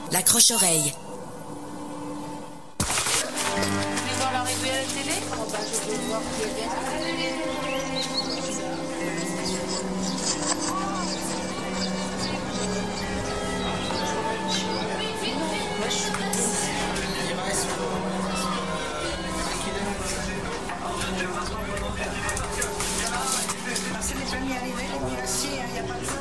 L'accroche-oreille. Vous voulez voir l'arrivée à la télé? Je vais voir qui est C'est les premiers arrivés, les mieux assis, il n'y a pas de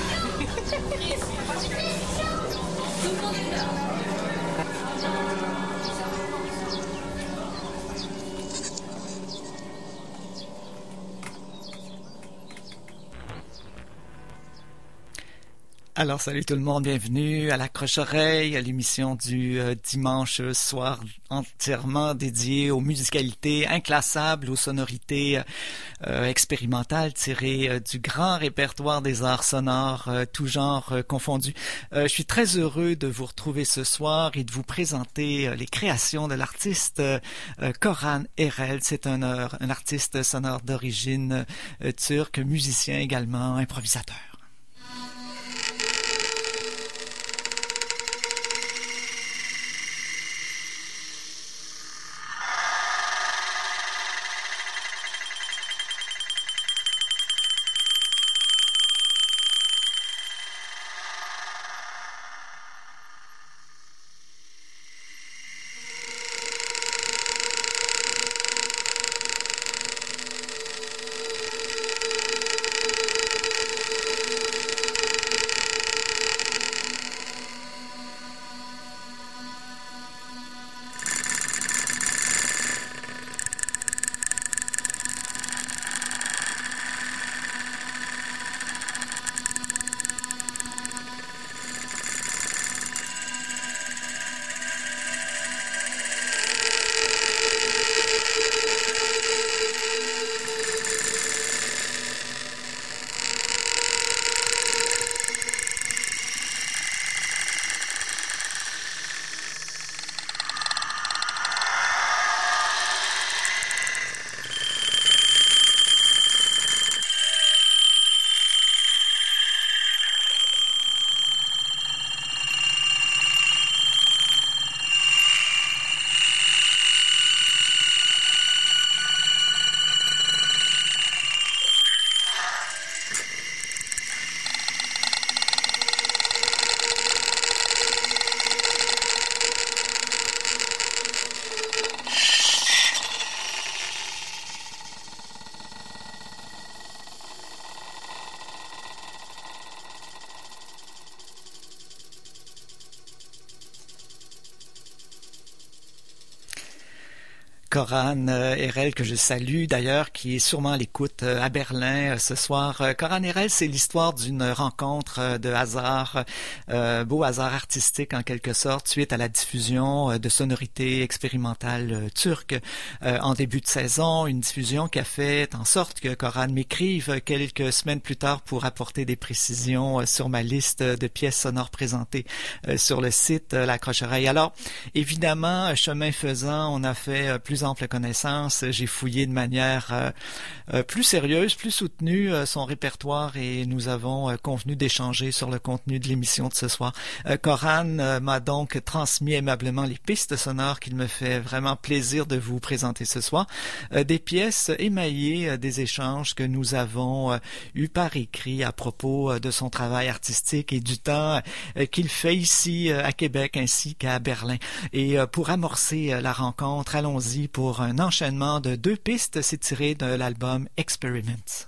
Alors, salut tout le monde, bienvenue à l'accroche-oreille, à l'émission du dimanche soir entièrement dédiée aux musicalités inclassables, aux sonorités expérimentales tirées du grand répertoire des arts sonores, tout genre confondus. Je suis très heureux de vous retrouver ce soir et de vous présenter les créations de l'artiste Koran Erel. C'est un artiste sonore d'origine turque, musicien également, improvisateur. Koran Erel, que je salue d'ailleurs, qui est sûrement à l'écoute à Berlin ce soir. Koran Erel, c'est l'histoire d'une rencontre de hasard, beau hasard artistique en quelque sorte, suite à la diffusion de sonorités expérimentales turques en début de saison. Une diffusion qui a fait en sorte que Koran m'écrive quelques semaines plus tard pour apporter des précisions sur ma liste de pièces sonores présentées sur le site L'Accroche-oreille. Alors, évidemment, chemin faisant, on a fait plus ample connaissance. J'ai fouillé de manière plus sérieuse, plus soutenue son répertoire et nous avons convenu d'échanger sur le contenu de l'émission de ce soir. Koran m'a donc transmis aimablement les pistes sonores qu'il me fait vraiment plaisir de vous présenter ce soir. Des pièces émaillées des échanges que nous avons eus par écrit à propos de son travail artistique et du temps qu'il fait ici à Québec ainsi qu'à Berlin. Et pour amorcer la rencontre, allons-y pour un enchaînement de 2 pistes. C'est tiré de l'album Experiments.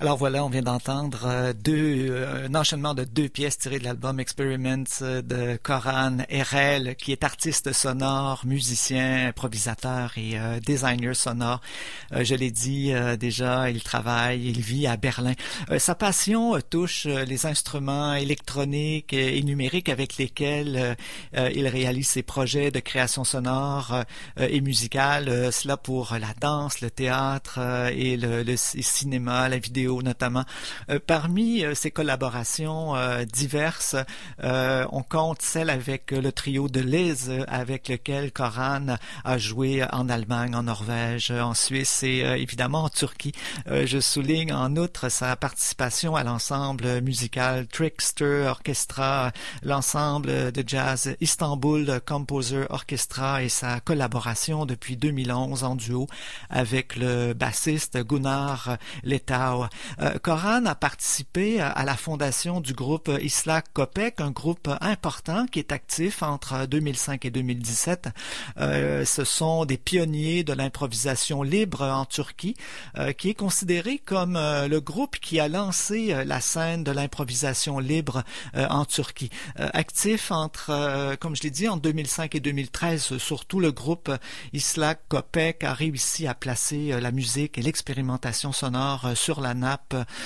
Alors voilà, on vient d'entendre un enchaînement de deux pièces tirées de l'album Experiments de Coran Herrel, qui est artiste sonore, musicien, improvisateur et designer sonore. Je l'ai dit déjà, il travaille, il vit à Berlin. Sa passion touche les instruments électroniques et numériques avec lesquels il réalise ses projets de création sonore et musicale, cela pour la danse, le théâtre et le cinéma, la vidéo notamment. Parmi ces collaborations diverses, on compte celle avec le trio de Liz, avec lequel Coran a joué en Allemagne, en Norvège, en Suisse et évidemment en Turquie. Je souligne en outre sa participation à l'ensemble musical Trickster Orchestra, l'ensemble de jazz Istanbul Composer Orchestra et sa collaboration depuis 2011 en duo avec le bassiste Gunnar Letau. Coran a participé à la fondation du groupe Islah Kopek, un groupe important qui est actif entre 2005 et 2017. Ce sont des pionniers de l'improvisation libre en Turquie, qui est considéré comme le groupe qui a lancé la scène de l'improvisation libre en Turquie. Actif entre, comme je l'ai dit, en 2005 et 2013, surtout le groupe Islah Kopek a réussi à placer la musique et l'expérimentation sonore sur la map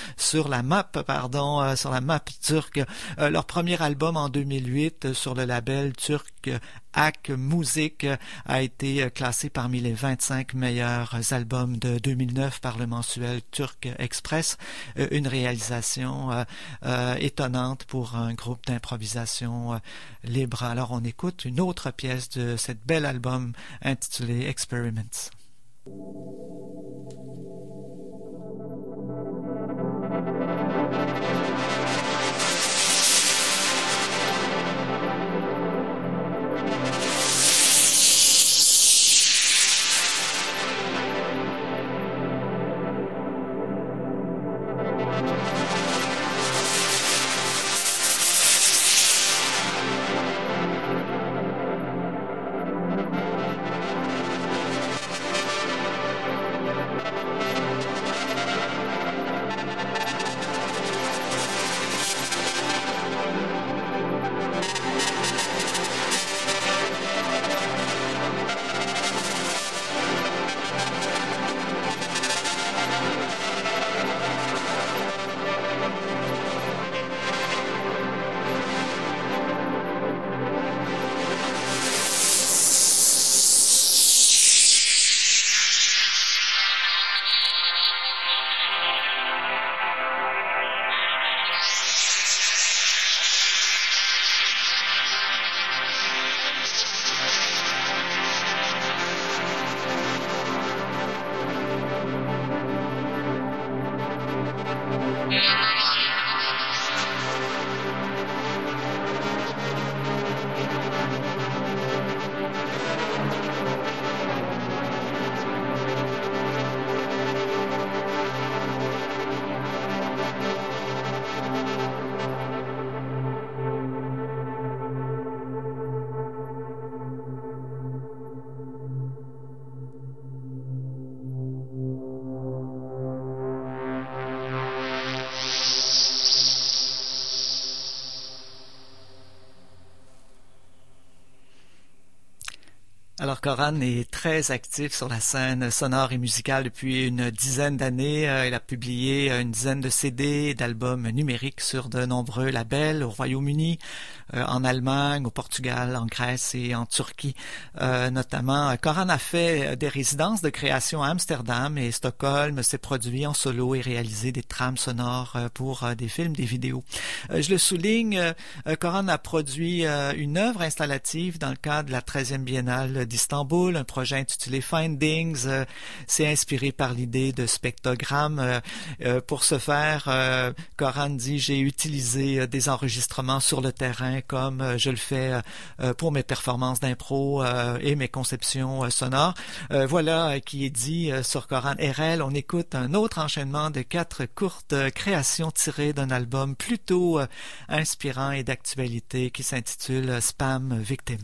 turque. Leur premier album en 2008 sur le label turc Ak Müzik a été classé parmi les 25 meilleurs albums de 2009 par le mensuel Turk Express. Une réalisation étonnante pour un groupe d'improvisation libre. Alors on écoute une autre pièce de cet bel album intitulé Experiments. Alors Coran est très actif sur la scène sonore et musicale depuis une dizaine d'années. Il a publié une dizaine de CD et d'albums numériques sur de nombreux labels au Royaume-Uni, en Allemagne, au Portugal, en Grèce et en Turquie notamment. Coran a fait des résidences de création à Amsterdam et Stockholm, s'est produit en solo et réalisé des trames sonores pour des films, des vidéos. Je le souligne, Coran a produit une œuvre installative dans le cadre de la 13e Biennale d'Istanbul, un projet intitulé Findings, s'est inspiré par l'idée de spectrogrammes. Pour ce faire, Coran dit, j'ai utilisé des enregistrements sur le terrain comme je le fais pour mes performances d'impro et mes conceptions sonores. Voilà qui est dit sur Coran Herrel. On écoute un autre enchaînement de 4 courtes créations tirées d'un album plutôt inspirant et d'actualité qui s'intitule Spam Victim.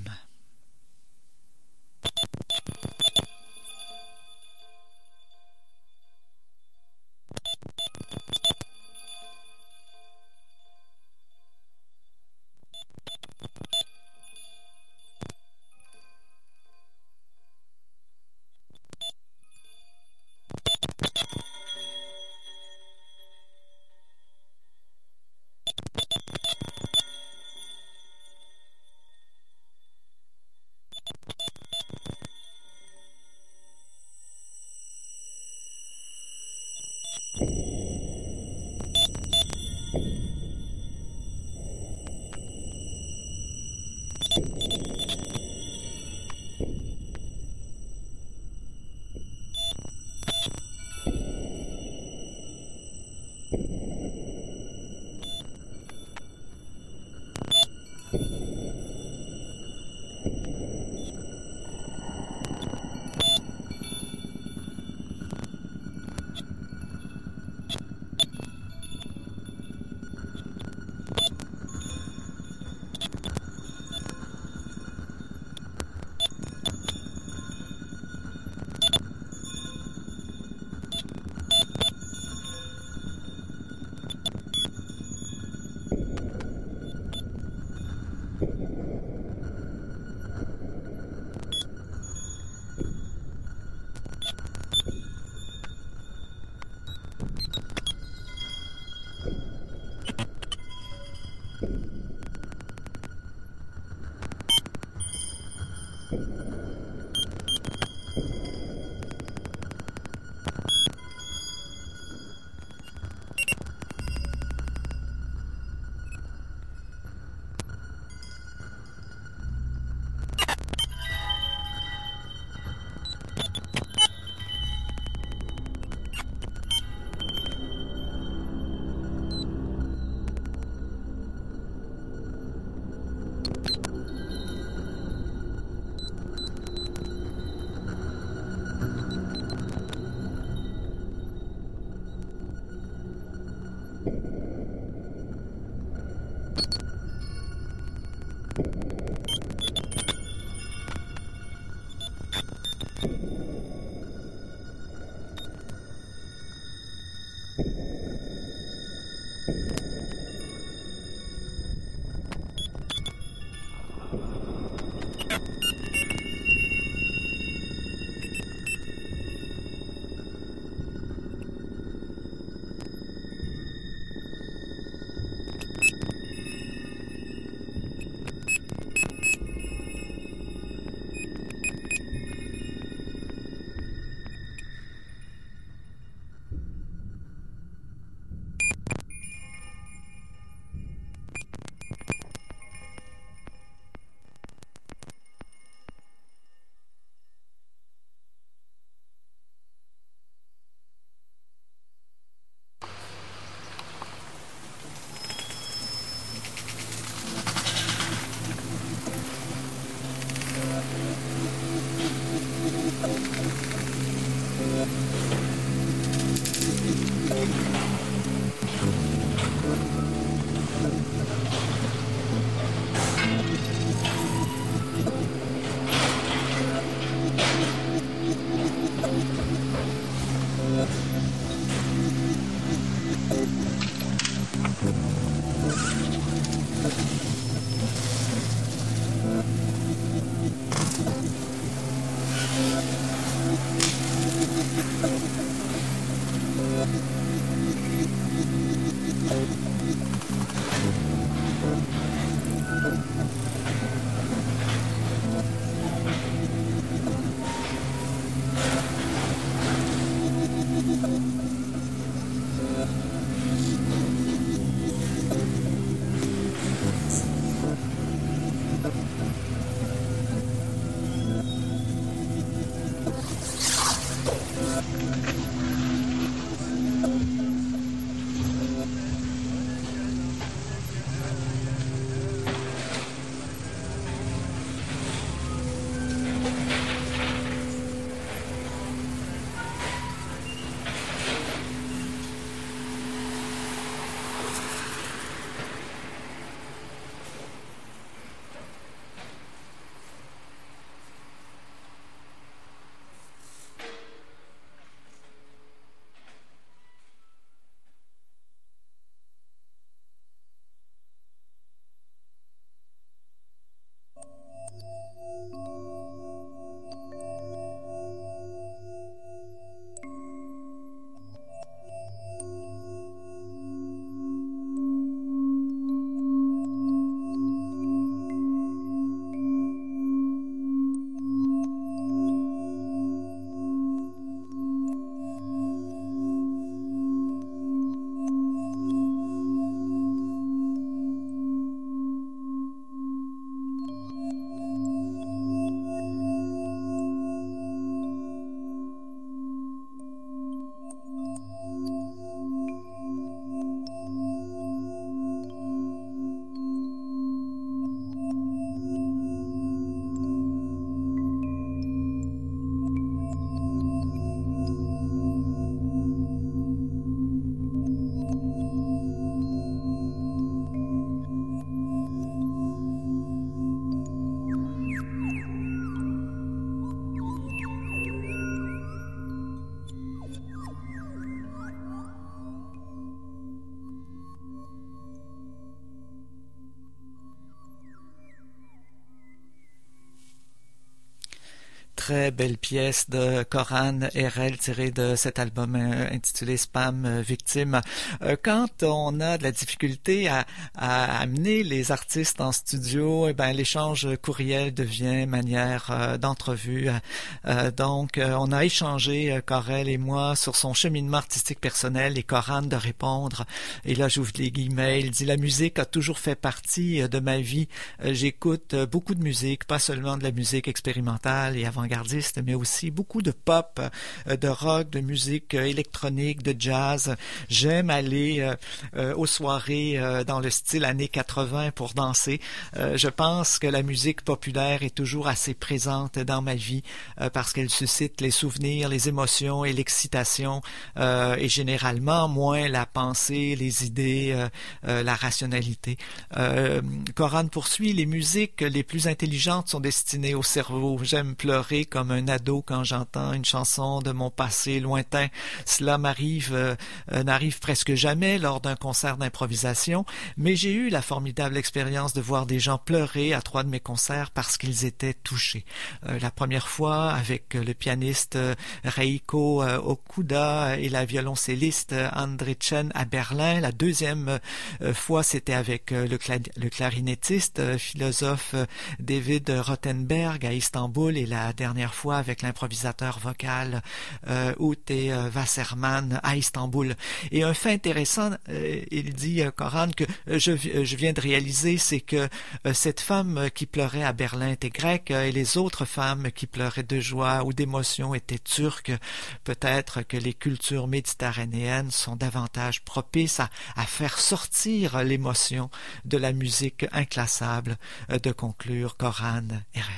très belle pièce de Coran Herel tirée de cet album intitulé Spam Victime. Quand on a de la difficulté à amener les artistes en studio, eh ben l'échange courriel devient manière d'entrevue. Donc, on a échangé, Corel et moi, sur son cheminement artistique personnel et Coran de répondre. Et là, j'ouvre les guillemets. Il dit: la musique a toujours fait partie de ma vie. J'écoute beaucoup de musique, pas seulement de la musique expérimentale et avant-gardiste, mais aussi beaucoup de pop, de rock, de musique électronique, de jazz. J'aime aller aux soirées dans le style années 80 pour danser. Je pense que la musique populaire est toujours assez présente dans ma vie parce qu'elle suscite les souvenirs, les émotions et l'excitation et généralement moins la pensée, les idées, la rationalité. Coran poursuit: les musiques les plus intelligentes sont destinées au cerveau. J'aime pleurer comme un ado quand j'entends une chanson de mon passé lointain. Cela n'arrive presque jamais lors d'un concert d'improvisation, mais j'ai eu la formidable expérience de voir des gens pleurer à 3 de mes concerts parce qu'ils étaient touchés. La première fois avec le pianiste Reiko Okuda et la violoncelliste André Chen à Berlin. La deuxième fois, c'était avec le clarinettiste, philosophe David Rothenberg à Istanbul, et la dernière fois avec l'improvisateur vocal Ute Wasserman à Istanbul. Et un fait intéressant, il dit, Coran, que je viens de réaliser, c'est que cette femme qui pleurait à Berlin était grecque et les autres femmes qui pleuraient de joie ou d'émotion étaient turques. Peut-être que les cultures méditerranéennes sont davantage propices à faire sortir l'émotion de la musique inclassable, de conclure Coran Herel.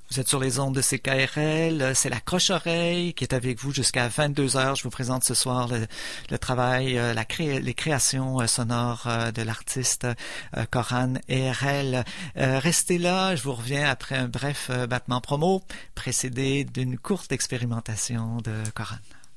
Vous êtes sur les ondes de CKRL, c'est la Croche-Oreille qui est avec vous jusqu'à 22h. Je vous présente ce soir le travail, les créations sonores de l'artiste Coran ERL. Restez là, je vous reviens après un bref battement promo, précédé d'une courte expérimentation de Coran.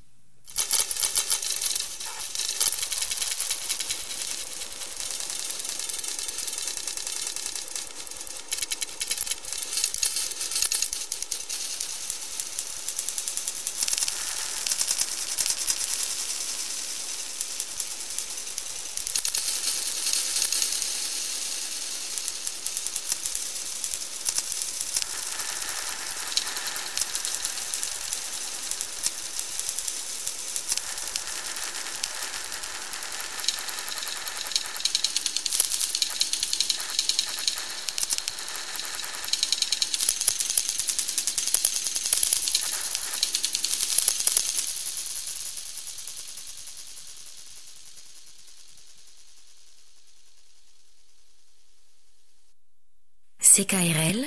CKRL.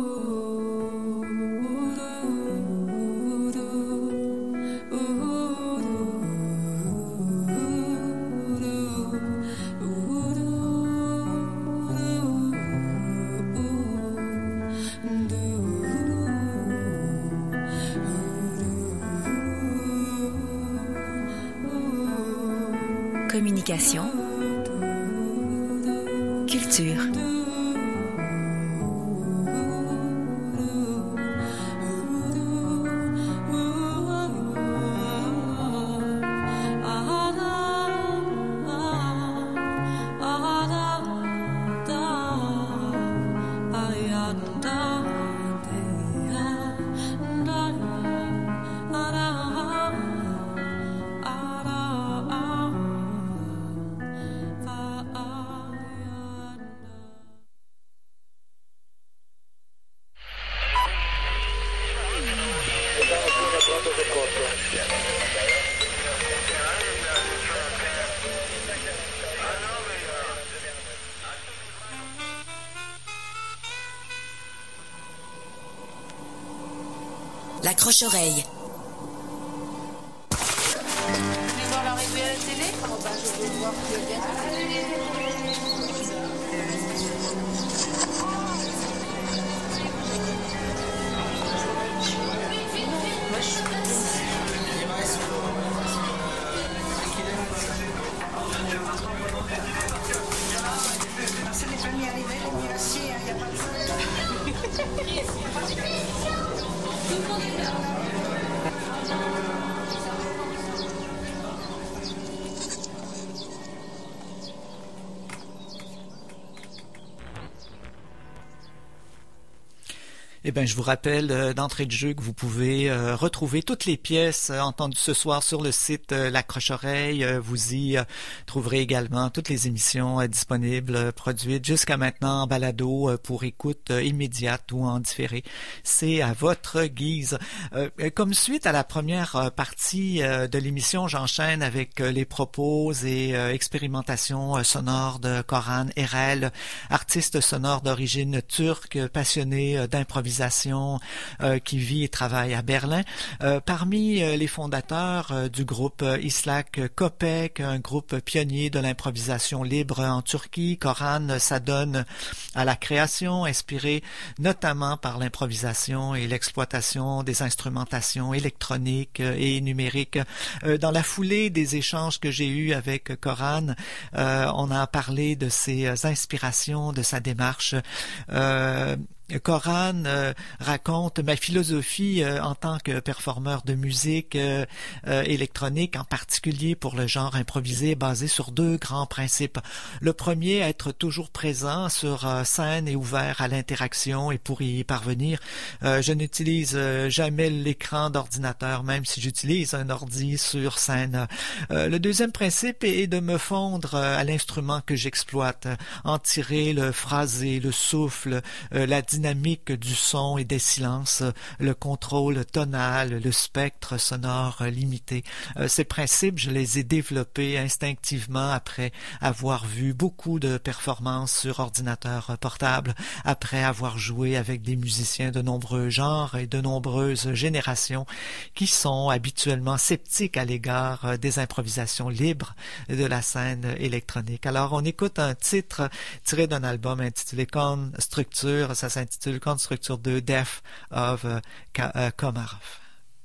Communication. Culture. La Croche-Oreille. Vous voulez voir l'arrivée à la télé? Je veux voir le bien. C'est les premiers arrivés, les miraciers, il n'y a pas de Eh bien, je vous rappelle d'entrée de jeu que vous pouvez retrouver toutes les pièces entendues ce soir sur le site La Croche-Oreille. Vous y trouverez également toutes les émissions disponibles, produites jusqu'à maintenant en balado pour écoute immédiate ou en différé. C'est à votre guise. Comme suite à la première partie de l'émission, j'enchaîne avec les propos et expérimentations sonores de Coran ERL, artiste sonore d'origine turque, passionné d'improvisation, qui vit et travaille à Berlin. Parmi les fondateurs du groupe Islak Köpek, un groupe pionnier de l'improvisation libre en Turquie, Coran s'adonne à la création, inspirée notamment par l'improvisation et l'exploitation des instrumentations électroniques et numériques. Dans la foulée des échanges que j'ai eus avec Coran, on a parlé de ses inspirations, de sa démarche. Coran raconte ma philosophie en tant que performeur de musique électronique, en particulier pour le genre improvisé, basé sur deux grands principes. Le premier, être toujours présent sur scène et ouvert à l'interaction, et pour y parvenir, je n'utilise jamais l'écran d'ordinateur, même si j'utilise un ordi sur scène. Le deuxième principe est de me fondre à l'instrument que j'exploite, en tirer le phrasé, le souffle, la dynamique dynamique du son et des silences, le contrôle tonal, le spectre sonore limité. Ces principes, je les ai développés instinctivement après avoir vu beaucoup de performances sur ordinateur portable, après avoir joué avec des musiciens de nombreux genres et de nombreuses générations qui sont habituellement sceptiques à l'égard des improvisations libres de la scène électronique. Alors, on écoute un titre tiré d'un album intitulé Structure, ça s'intitule Structure 2, Death of Komarov.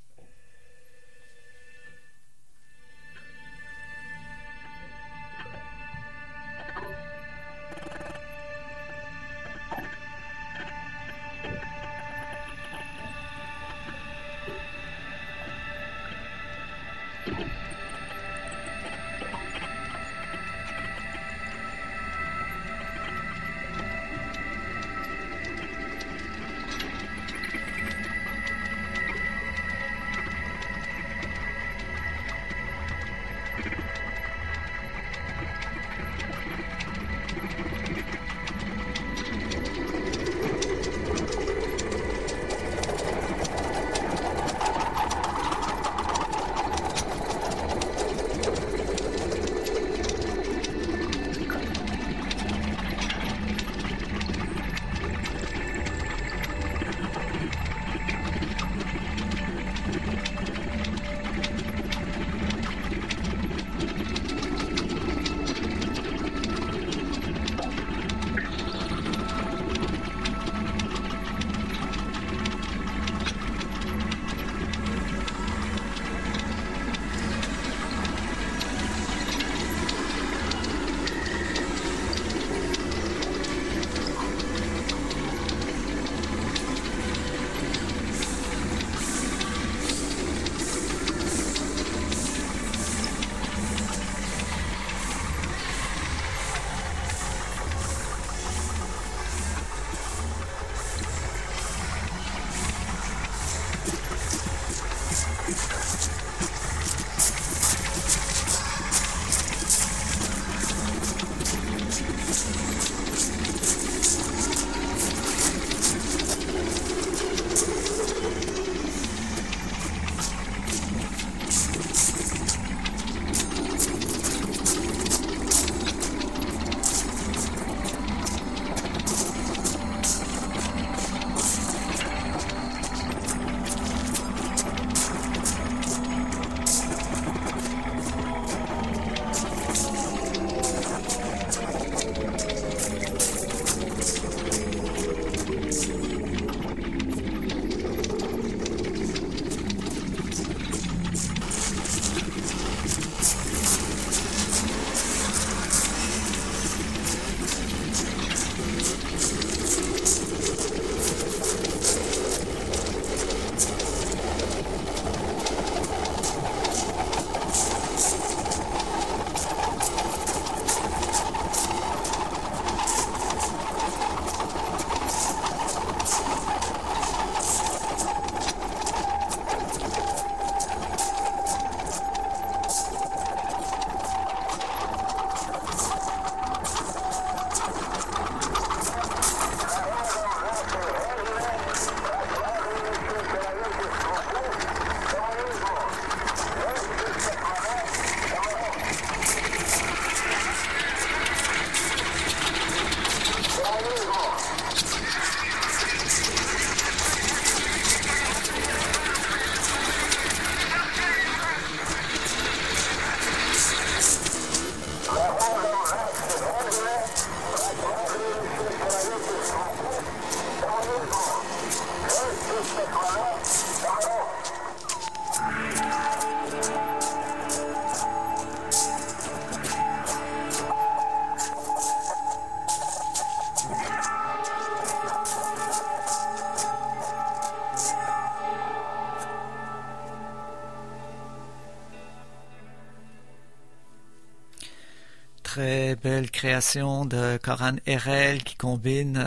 Très belle création de Coran Herel qui combine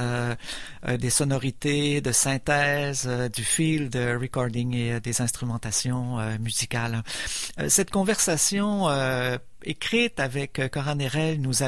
des sonorités de synthèse, du field recording et des instrumentations musicales. Cette conversation écrite avec Coran Nerel nous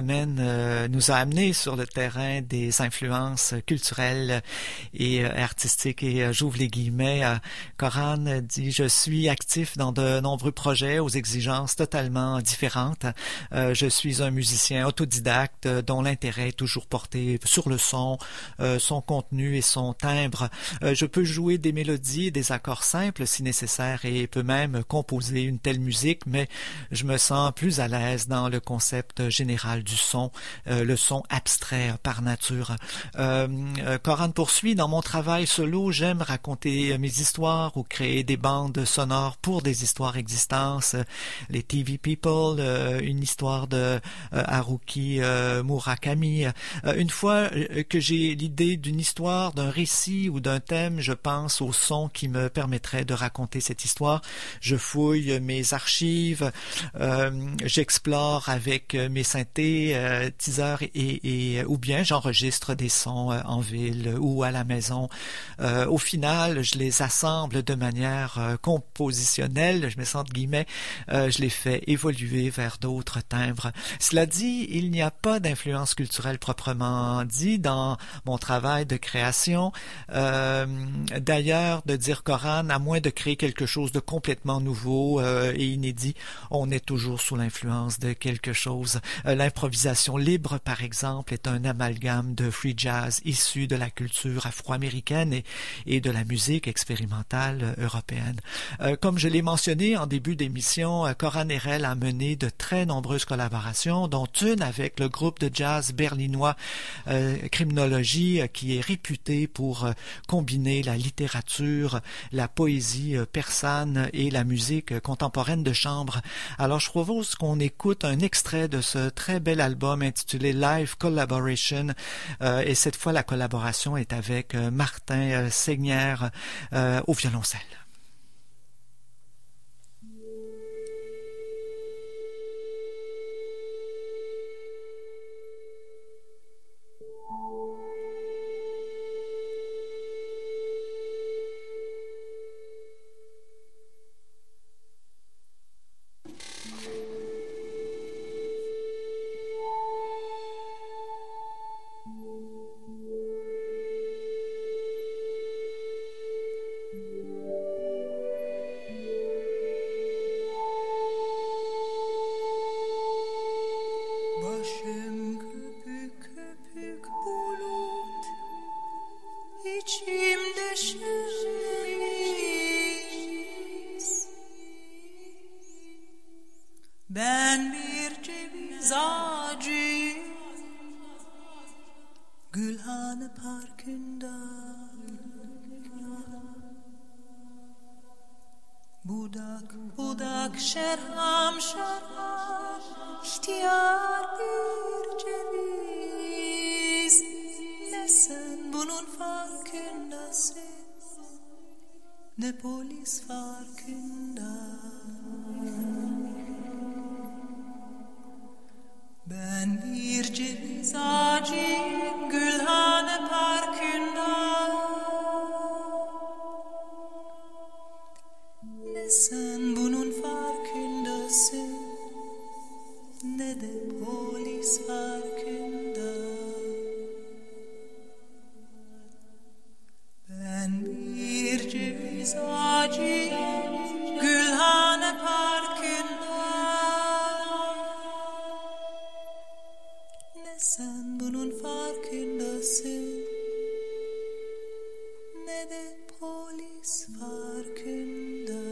a amené sur le terrain des influences culturelles et artistiques. Et j'ouvre les guillemets. Coran dit: je suis actif dans de nombreux projets aux exigences totalement différentes. Je suis un musicien autodidacte dont l'intérêt est toujours porté sur le son contenu et son timbre. Je peux jouer des mélodies et des accords simples si nécessaire et peux même composer une telle musique, mais je me sens plus à l'aise dans le concept général du son, le son abstrait par nature. Coran poursuit: dans mon travail solo, j'aime raconter mes histoires ou créer des bandes sonores pour des histoires existantes. Les TV People, une histoire de Haruki Murakami. Une fois que j'ai l'idée d'une histoire, d'un récit ou d'un thème, je pense au son qui me permettrait de raconter cette histoire. Je fouille mes archives, j'explore avec mes synthétiseurs ou bien j'enregistre des sons en ville ou à la maison. Au final, je les assemble de manière compositionnelle, je mets ça entre guillemets, je les fais évoluer vers d'autres timbres. Cela dit, il n'y a pas d'influence culturelle proprement dit dans mon travail de création. D'ailleurs, de dire Coran, à moins de créer quelque chose de complètement nouveau et inédit, on est toujours sous l'influence de quelque chose. L'improvisation libre, par exemple, est un amalgame de free jazz issu de la culture afro-américaine et de la musique expérimentale européenne. Comme je l'ai mentionné en début d'émission, Coran Nerel a mené de très nombreuses collaborations, dont une avec le groupe de jazz berlinois Criminologie, qui est réputé pour combiner la littérature, la poésie persane et la musique contemporaine de chambre. Alors je propose qu'on écoute un extrait de ce très bel album intitulé Live Collaboration, et cette fois la collaboration est avec Martin Segner au violoncelle. Başım köpük köpük bulut, içimde şeniz. Ben bir ceviz ağacıyım, Gülhane Parkı'nda. Budak budak şerham şerham, ihtiyar bir ceviz. Ne sen bunun farkındasın, ne polis farkında. Ben bir ceviz ağacıyım, Gülhane Parkı'nda. Ne sen bunun farkındasın, ne de polis farkında. Ben bir ceviz ağacıyım, Gülhane Parkı'nda. Ne sen bunun farkındasın, ne de polis farkında.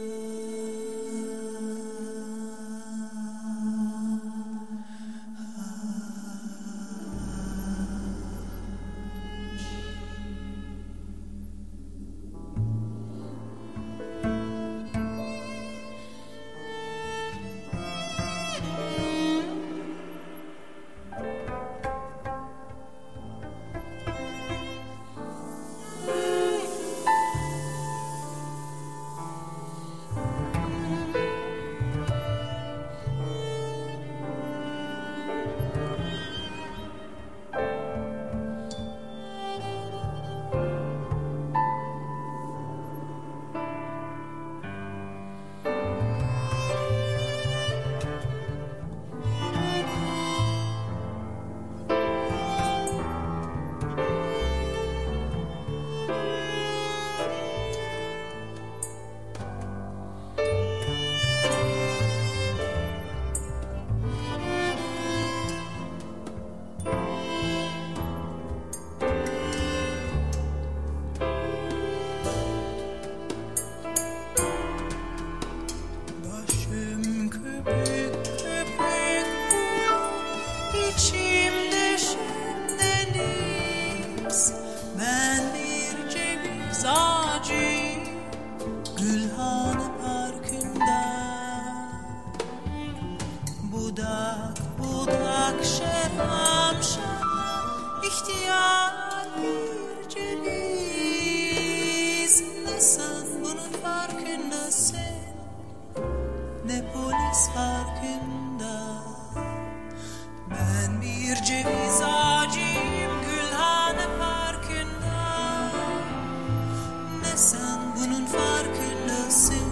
sen bunun farkındasın,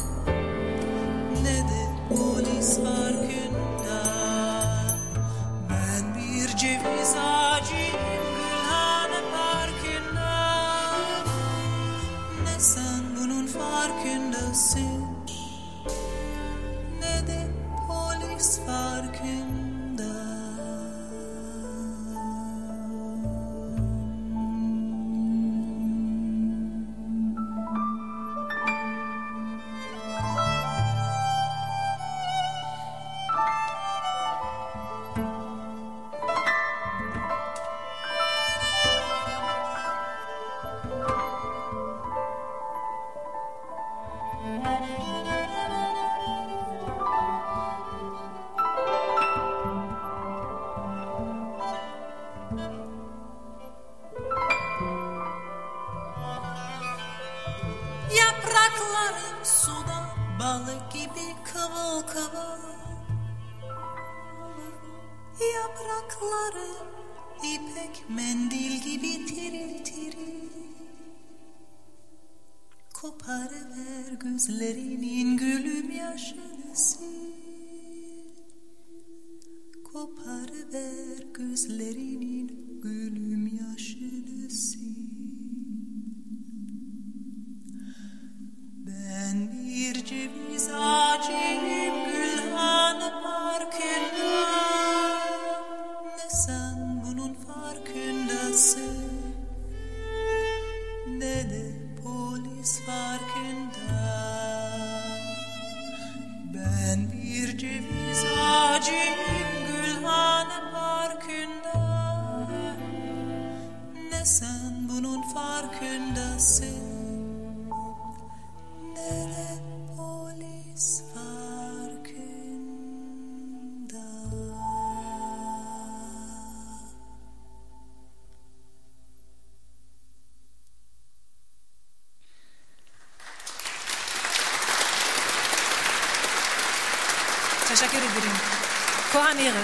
ne de polis farkında. Ben bir ceviz ağacıyım Gülhane Parkı'nda, ne sen bunun farkındasın, ne de polis farkında. Yapraklarım suda balık gibi kıvıl kıvıl, yapraklarım ipek mendil gibi tiril tiril. Koparıver gözlerinin gülüm yaşını sil, koparıver gözlerinin gülüm yaşını sil. Ben bir ceviz ağacıyım Gülhane Parkı'nda, ne sen bunun farkındasın, ne de polis farkında. Ben bir ceviz ağacıyım Gülhane Parkı'nda, ne sen bunun farkındasın, nere polis farkında. Teşekkür ederim. Kohan Ere.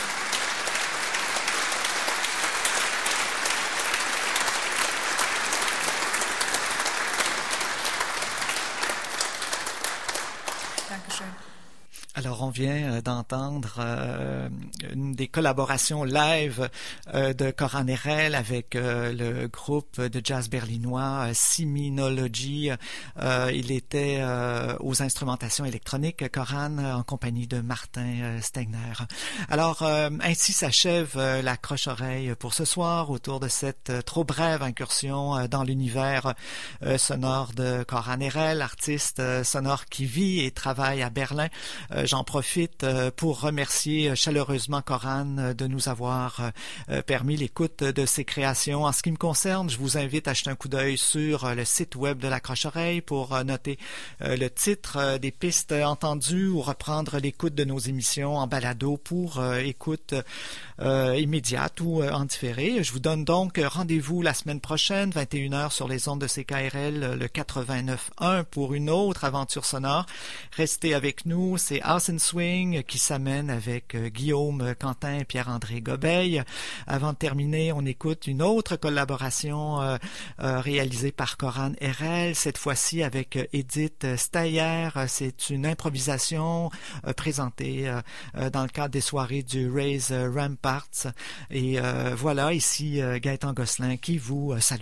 Alors, on vient d'entendre une des collaborations live de Coran Nerel avec le groupe de jazz berlinois Siminology. Il était aux instrumentations électroniques, Coran, en compagnie de Martin Stegner. Alors, ainsi s'achève l'accroche-oreille pour ce soir autour de cette trop brève incursion dans l'univers sonore de Coran Nerel, artiste sonore qui vit et travaille à Berlin. J'en profite pour remercier chaleureusement Coran de nous avoir permis l'écoute de ses créations. En ce qui me concerne, je vous invite à jeter un coup d'œil sur le site web de l'Accroche-Oreille pour noter le titre des pistes entendues ou reprendre l'écoute de nos émissions en balado pour écoute immédiate ou en différé. Je vous donne donc rendez-vous la semaine prochaine, 21h sur les ondes de CKRL, le 89.1 pour une autre aventure sonore. Restez avec nous, c'est House and Swing qui s'amène avec Guillaume Quentin et Pierre-André Gobeil. Avant de terminer, on écoute une autre collaboration réalisée par Coran Nerel, cette fois-ci avec Edith Steyer. C'est une improvisation présentée dans le cadre des soirées du Raise Ramparts. Et voilà, ici Gaëtan Gosselin qui vous salue.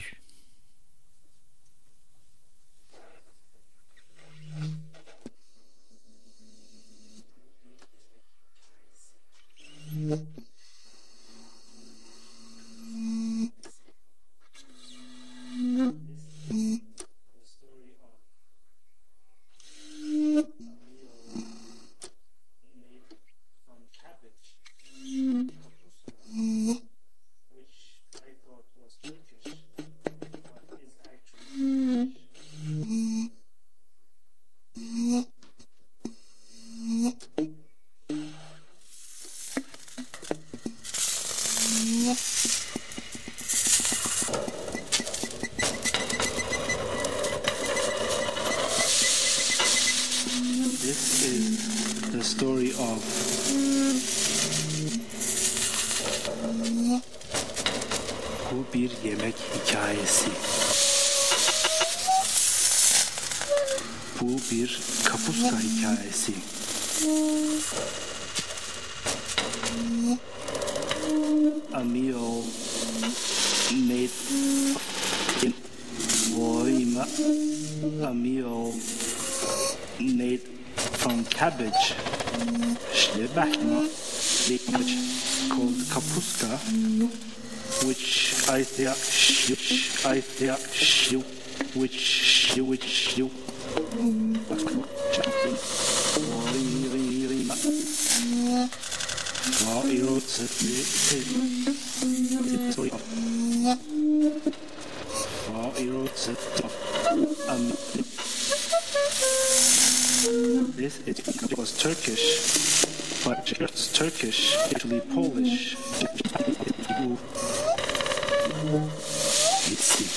This is the story of bu bir yemek hikayesi. Bu bir kapuska hikayesi. A meal made in a meal made from cabbage. Schlebackna, called kapuska, which this was Turkish, but it's Turkish, actually Polish. Let's see.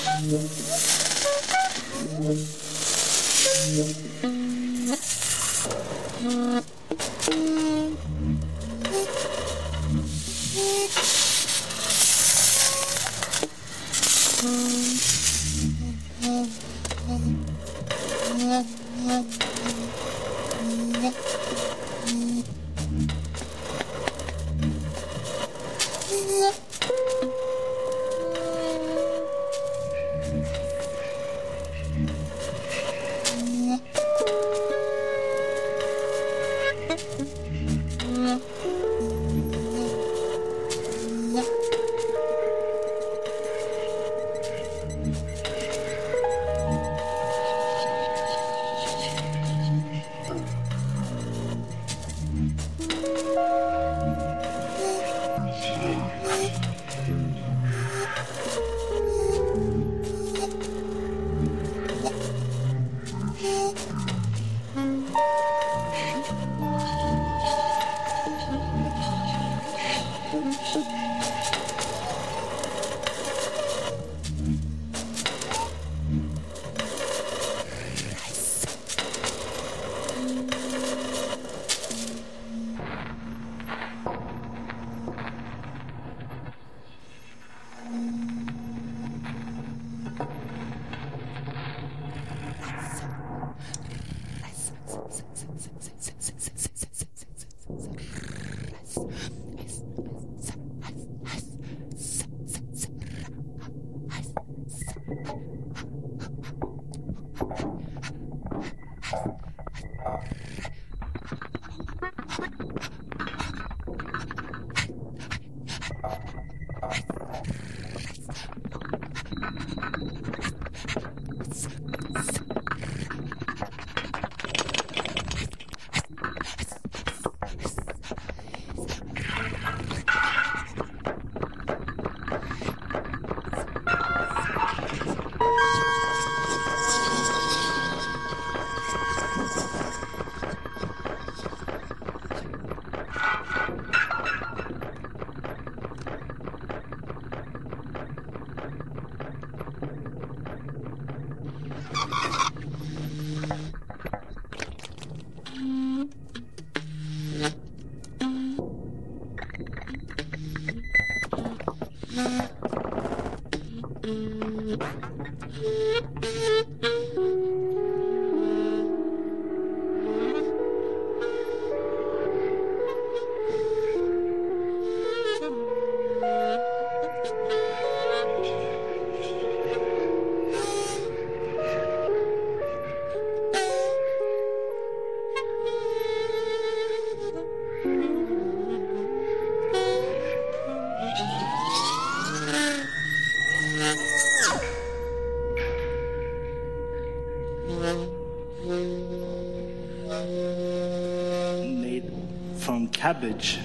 Made from cabbage,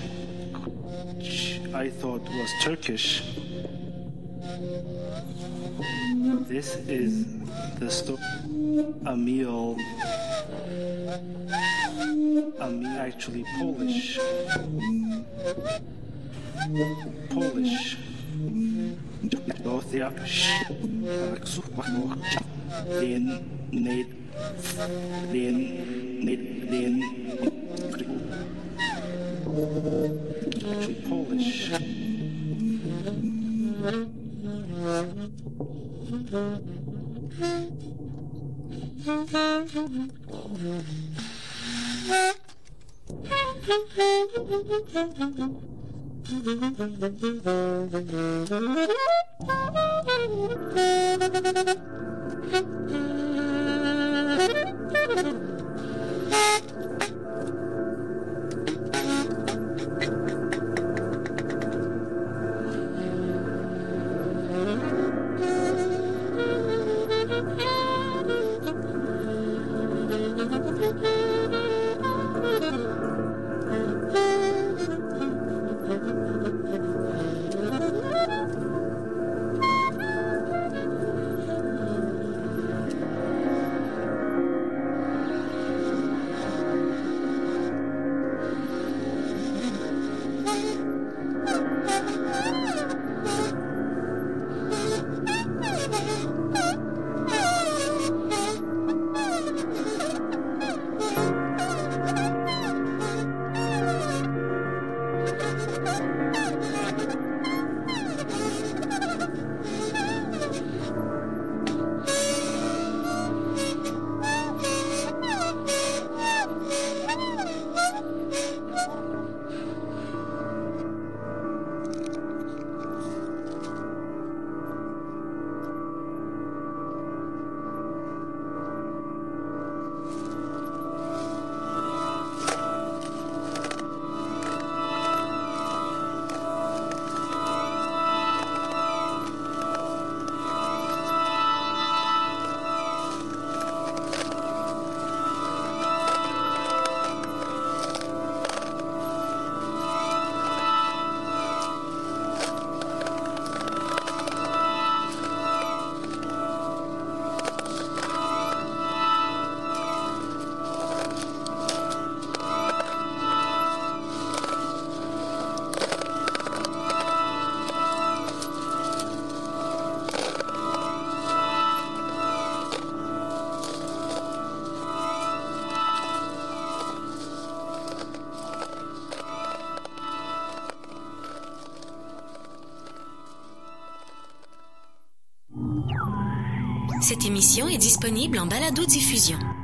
which I thought was Turkish. This is the story. A meal, actually Polish. Polish. Actually Polish. Cette émission est disponible en balado-diffusion.